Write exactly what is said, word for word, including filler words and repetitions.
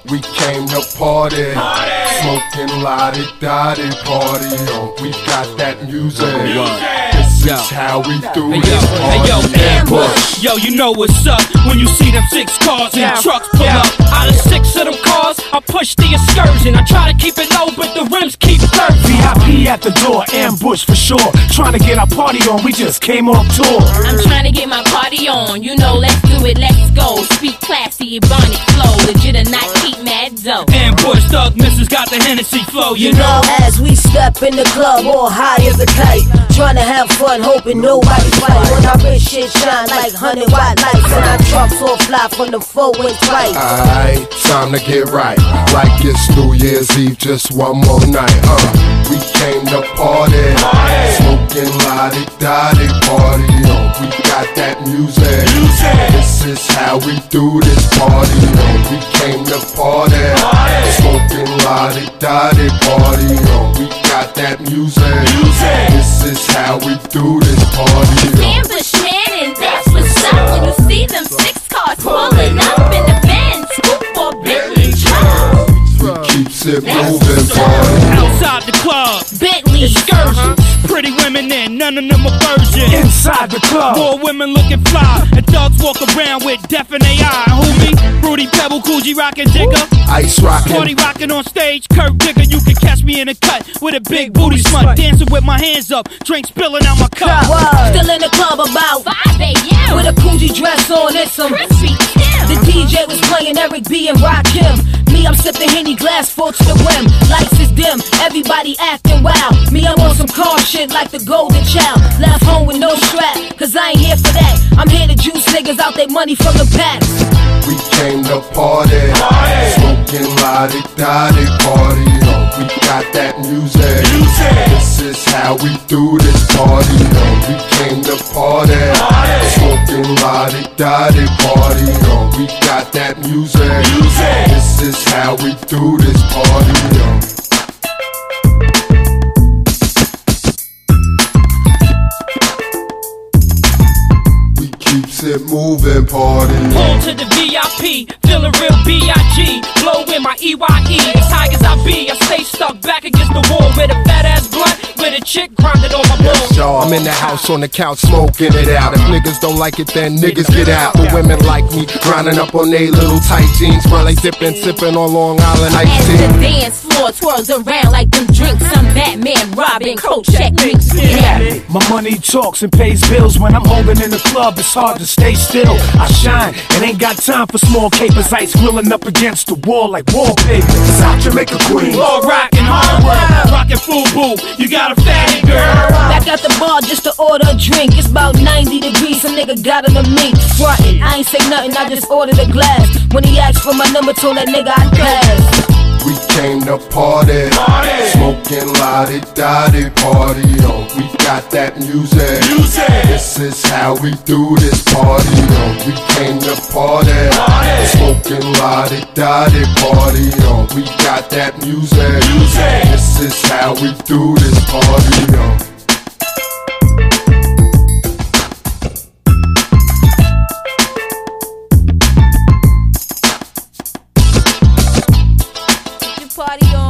We came to party, party. Smoking lottie-dottie, party on. We got that music. This yo. is how we do hey, this yo. party. Hey, yo, ambush. Yo, you know what's up when you see them six cars and yeah. trucks pull yeah. up. Out of six of them cars, I push the excursion. I try to keep it low, but the rims keep curving. V I P at the door, ambush for sure. Trying to get our party on, we just came off tour. I'm trying to get my party on, you know, let's do it, let's go. Speak classy, Ebonic flow, legit or not, keep mad dope. Ambush, thug missus got the Hennessy flow, you, You know, as we step in the club, all high as a kite, trying to have fun, hoping nobody fight. When our wrist shit shine like hundred watt lights, and our trucks all fly from the four-inch right. Alright, time to get right. Like it's New Year's Eve, just one more night. Uh, we came to party, party. Smoking lottie-dottie, party on. We got that music. music. This is how we do this party on. We came to party, party. Smoking lottie-dottie, party on. We got that music. music. This is how we do this party on. Ambush man, and that's what's up when you see them six cars pulling up in the Benz, scoop or Bentley truck. We keeps it moving, party. outside the club, Bentley excursions, pretty women in, none of them a virgin. Inside the club, More women looking fly, and thugs walk around with deaf in they eye. Who me? Rudy Pebble, Coogee rockin' Digger. Ice rockin'. Party rockin' on stage, Kurt Digger. You can catch me in a cut with a big booty smut, dancing with my hands up, drink spilling out my cup. Still in the club about five A M with a Coogee dress on and some crispy Tim. The D J was playing Eric B and Rakim. Me, I'm sipping Henny glass full to the rim. Lights is dim, everybody acting wild. Me, I'm on some car shit like the golden child. Left home with no strap, cause I ain't here for that. I'm here to juice niggas out their money from the packs. We came to party, party. Smoking lottie-dottie, party on. We got that music. music. This is how we do this party on. We came to party, party. Smoking lottie-dottie, party on. We got that music. music. This is how we do this party on. We keeps it moving, party Pull on. to the V I P, feeling real B I G. Blow in my E Y E, as high as I be. I stay stuck back against the wall with a fat ass blunt, with a chick grinding on my balls. Yo, I'm in the house on the couch smoking it out. If niggas don't like it, then niggas get out. The women like me, grinding up on they little tight jeans, while they dipping, sipping on Long Island As iced the tea. dance floor twirls around like them drinks, I'm Batman, Robin, coat check me. Yeah. my money talks and pays bills. When I'm holding in the club, it's hard to stay still. I shine and ain't got time for small capers. Ice grilling up against the wall like wallpaper. South Jamaica Queen, All rockin' hard work, rockin' FUBU. You got a fatty girl. Back at the bar just to order a drink. It's about ninety degrees, some nigga got on the me. Frontin', I ain't say nothing, I just ordered a glass. When he asked for my number, told that nigga I'd pass. We came to party, party. Smoking lottie-dottie, party on. We got that music. music. This is how we do this party on. We came to party, party. Smoking lottie-dottie, party on. We got that music. music. This is how we do this party on. Party on.